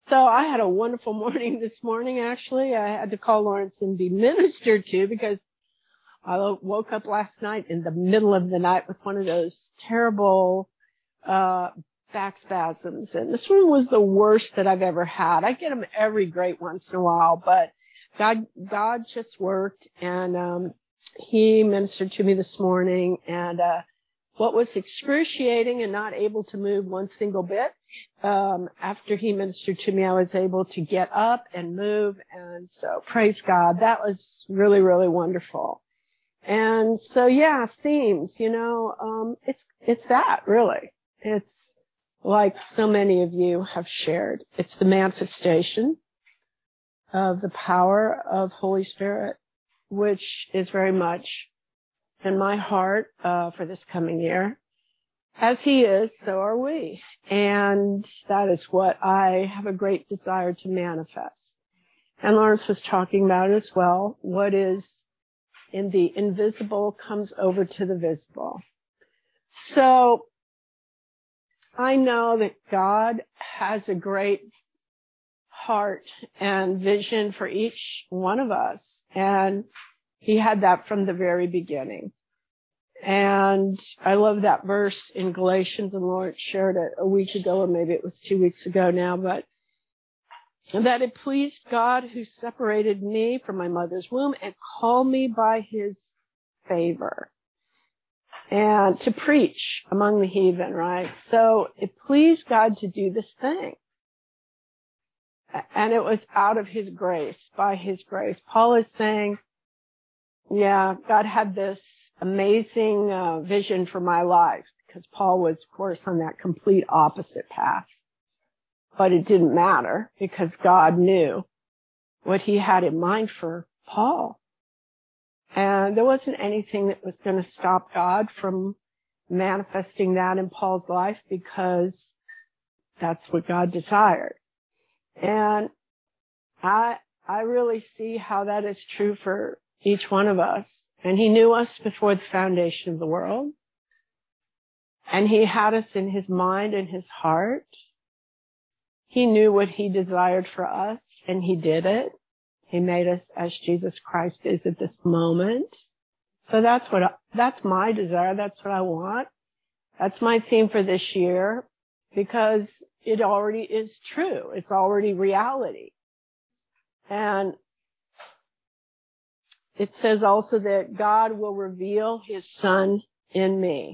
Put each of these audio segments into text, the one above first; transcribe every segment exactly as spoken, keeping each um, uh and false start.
So I had a wonderful morning this morning, actually. I had to call Lawrence and be ministered to because I woke up last night in the middle of the night with one of those terrible uh back spasms. And this one was the worst that I've ever had. I get them every great once in a while, but God, God just worked, and um He ministered to me this morning, and uh what was excruciating and not able to move one single bit, um, after He ministered to me, I was able to get up and move. And so praise God. That was really, really wonderful. And so, yeah, themes, you know, um, it's, it's that really. It's like so many of you have shared. It's the manifestation of the power of Holy Spirit, which is very much in my heart uh, for this coming year. As He is, so are we. And that is what I have a great desire to manifest. And Lawrence was talking about it as well. What is in the invisible comes over to the visible. So I know that God has a great heart and vision for each one of us. And He had that from the very beginning. And I love that verse in Galatians, and Lawrence shared it a week ago, or maybe it was two weeks ago now, but that it pleased God who separated me from my mother's womb and called me by His favor and to preach among the heathen, right? So it pleased God to do this thing. And it was out of His grace, by His grace. Paul is saying, yeah, God had this amazing uh, vision for my life, because Paul was, of course, on that complete opposite path. But it didn't matter, because God knew what He had in mind for Paul. And there wasn't anything that was going to stop God from manifesting that in Paul's life, because that's what God desired. And I I really see how that is true for each one of us. And He knew us before the foundation of the world. And He had us in His mind and His heart. He knew what He desired for us, and He did it. He made us as Jesus Christ is at this moment. So that's what, I, that's my desire. That's what I want. That's my theme for this year, because it already is true. It's already reality. And it says also that God will reveal His Son in me,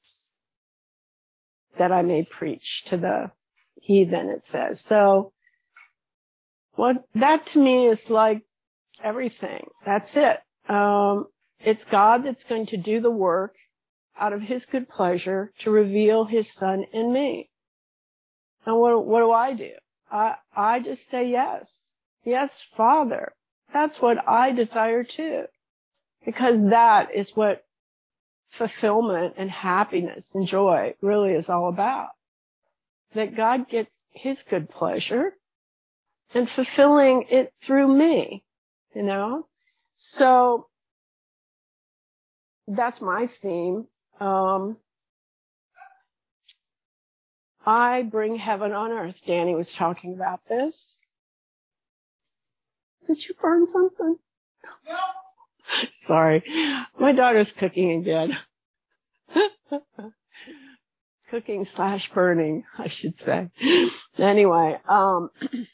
that I may preach to the heathen, it says. So what that to me is like everything. That's it. Um, it's God that's going to do the work out of His good pleasure to reveal His Son in me. And what, what do I do? I, I just say yes. Yes, Father. That's what I desire too. Because that is what fulfillment and happiness and joy really is all about. That God gets His good pleasure and fulfilling it through me, you know? So that's my theme. Um, I bring heaven on earth. Danny was talking about this. Did you burn something? No. Sorry. My daughter's cooking again. Cooking slash burning, I should say. Anyway, um,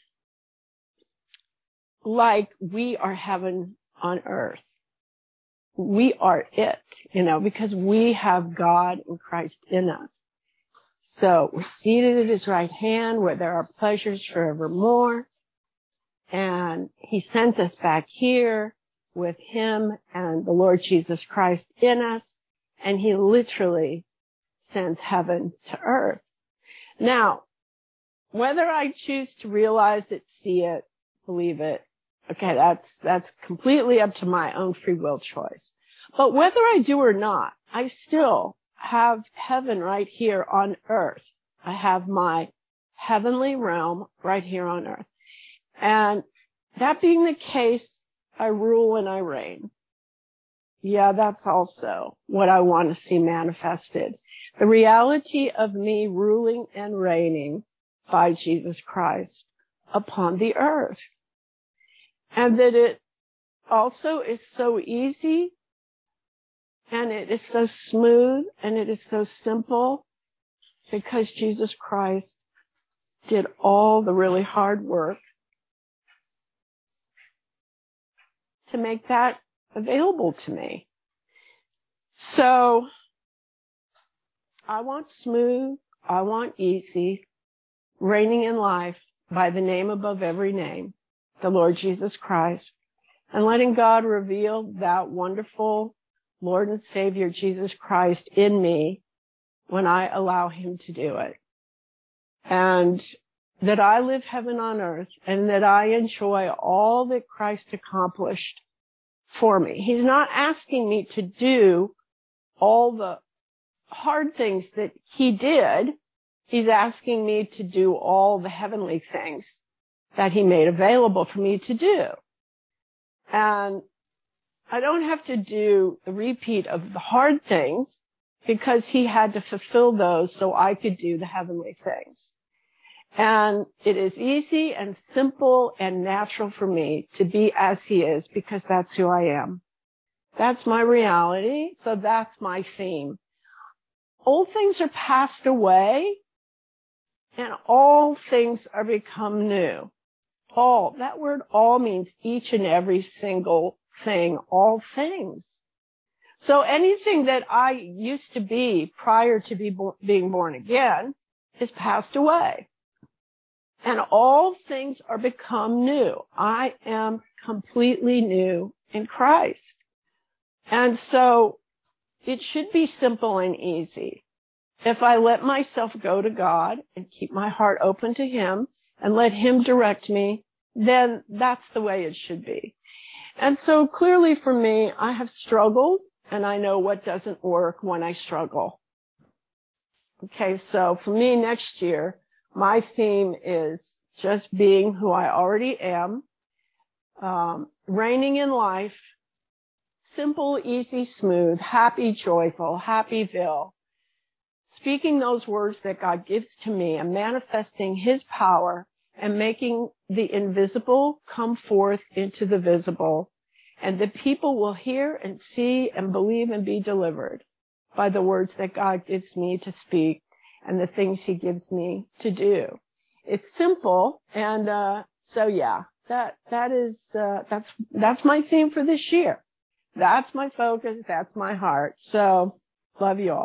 like we are heaven on earth. We are it, you know, because we have God and Christ in us. So we're seated at His right hand where there are pleasures forevermore. And He sent us back here with Him and the Lord Jesus Christ in us. And He literally sends heaven to earth. Now, whether I choose to realize it, see it, believe it, okay, that's, that's completely up to my own free will choice. But whether I do or not, I still have heaven right here on earth. I have my heavenly realm right here on earth. And that being the case, I rule and I reign. Yeah, that's also what I want to see manifested. The reality of me ruling and reigning by Jesus Christ upon the earth. And that it also is so easy, and it is so smooth, and it is so simple, because Jesus Christ did all the really hard work to make that available to me. So I want smooth, I want easy, reigning in life by the name above every name, the Lord Jesus Christ, and letting God reveal that wonderful Lord and Savior Jesus Christ in me when I allow him to do it. And that I live heaven on earth, and that I enjoy all that Christ accomplished for me. He's not asking me to do all the hard things that he did. He's asking me to do all the heavenly things that he made available for me to do. And I don't have to do the repeat of the hard things, because he had to fulfill those so I could do the heavenly things. And it is easy and simple and natural for me to be as he is, because that's who I am. That's my reality, so that's my theme. Old things are passed away, and all things are become new. All, that word all means each and every single thing, all things. So anything that I used to be prior to be bo- being born again is passed away. And all things are become new. I am completely new in Christ. And so it should be simple and easy. If I let myself go to God and keep my heart open to him and let him direct me, then that's the way it should be. And so clearly for me, I have struggled, and I know what doesn't work when I struggle. Okay, so for me next year, my theme is just being who I already am, um, reigning in life, simple, easy, smooth, happy, joyful, happyville, speaking those words that God gives to me and manifesting his power and making the invisible come forth into the visible. And the people will hear and see and believe and be delivered by the words that God gives me to speak and the things he gives me to do. It's simple, and uh so yeah, that that is uh that's that's my theme for this year. That's my focus, that's my heart. So love you all.